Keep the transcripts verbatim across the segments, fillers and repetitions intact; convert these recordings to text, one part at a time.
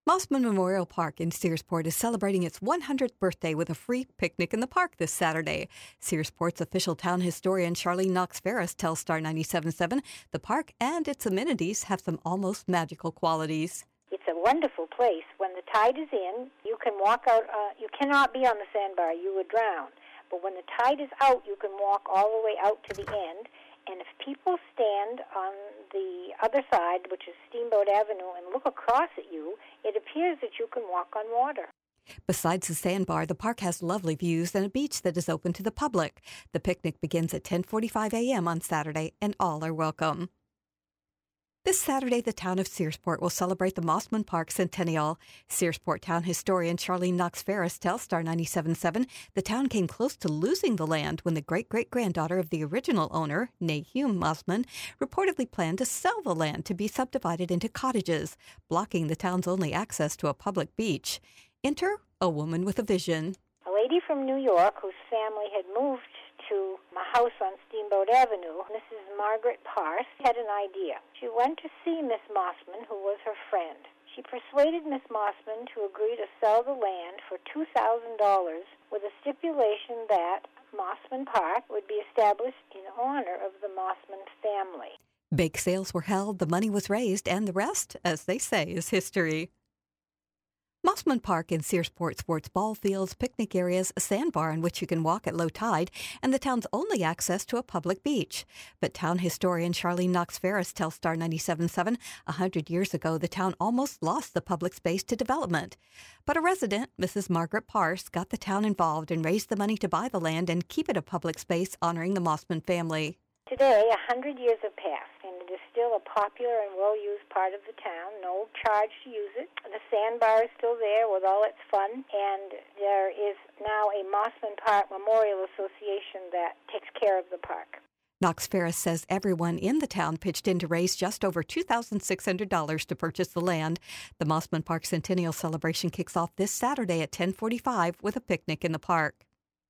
Mossman Memorial Park in Searsport is celebrating its one hundredth birthday with a free picnic in the park this Saturday. Searsport's official town historian Charlene Knox Ferris tells Star ninety-seven point seven the park and its amenities have some almost magical qualities. It's a wonderful place. When the tide is in, you can walk out. Uh, you cannot be on the sandbar. You would drown. But when the tide is out, you can walk all the way out to the end. And if people stand on the other side, which is Steamboat Avenue, and look across at you, it appears that you can walk on water. Besides the sandbar, the park has lovely views and a beach that is open to the public. The picnic begins at ten forty-five a.m. on Saturday, and all are welcome. This Saturday, the town of Searsport will celebrate the Mossman Park Centennial. Searsport town historian Charlene Knox Ferris tells Star ninety-seven point seven the town came close to losing the land when the great-great-granddaughter of the original owner, Nahum Mossman, reportedly planned to sell the land to be subdivided into cottages, blocking the town's only access to a public beach. Enter a woman with a vision. A lady from New York whose family had moved to my house on Steamboat Avenue, Missus Margaret Parse, had an idea. She went to see Miss Mossman, who was her friend. She persuaded Miss Mossman to agree to sell the land for two thousand dollars with a stipulation that Mossman Park would be established in honor of the Mossman family. Bake sales were held, the money was raised, and the rest, as they say, is history. Mossman Park in Searsport sports ball fields, picnic areas, a sandbar in which you can walk at low tide, and the town's only access to a public beach. But town historian Charlene Knox Ferris tells Star ninety-seven point seven a hundred years ago the town almost lost the public space to development. But a resident, Missus Margaret Parse, got the town involved and raised the money to buy the land and keep it a public space honoring the Mossman family. Today, a hundred years have passed, and it is still a popular and well-used part of the town. No charge to use it. The sandbar is still there with all its fun, and there is now a Mossman Park Memorial Association that takes care of the park. Knox Ferris says everyone in the town pitched in to raise just over two thousand six hundred dollars to purchase the land. The Mossman Park Centennial celebration kicks off this Saturday at ten forty-five with a picnic in the park.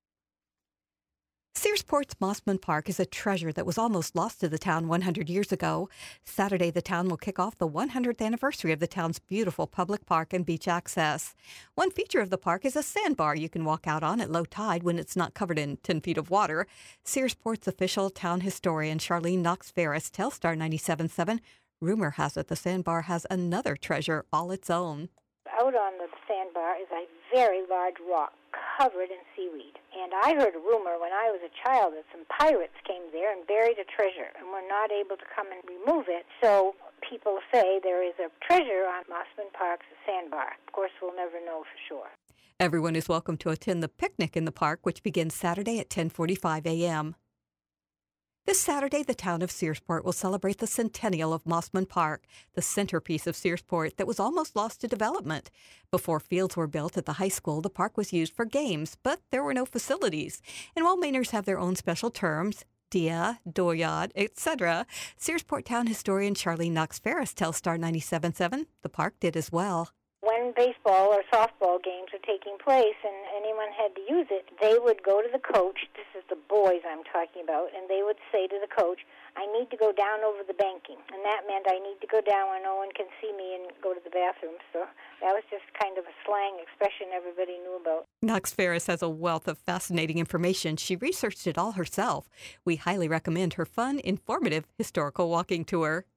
Searsport's Mossman Park is a treasure that was almost lost to the town one hundred years ago. Saturday, the town will kick off the one hundredth anniversary of the town's beautiful public park and beach access. One feature of the park is a sandbar you can walk out on at low tide when it's not covered in ten feet of water. Searsport's official town historian Charlene Knox Ferris tells Star ninety-seven point seven rumor has it the sandbar has another treasure all its own. Out on the sandbar is a very large rock covered in seaweed. And I heard a rumor when I was a child that some pirates came there and buried a treasure and were not able to come and remove it. So people say there is a treasure on Mossman Park's sandbar. Of course, we'll never know for sure. Everyone is welcome to attend the picnic in the park, which begins Saturday at ten forty-five a.m. This Saturday, the town of Searsport will celebrate the centennial of Mossman Park, the centerpiece of Searsport that was almost lost to development. Before fields were built at the high school, the park was used for games, but there were no facilities. And while Mainers have their own special terms, dia, doyad, et cetera, Searsport town historian Charlene Knox Ferris tells Star ninety-seven point seven the park did as well. When baseball or softball games were taking place and anyone had to use it, they would go to the coach, this is the boys I'm talking about, and they would say to the coach, I need to go down over the banking. And that meant I need to go down where no one can see me and go to the bathroom. So that was just kind of a slang expression everybody knew about. Knox Ferris has a wealth of fascinating information. She researched it all herself. We highly recommend her fun, informative, historical walking tour.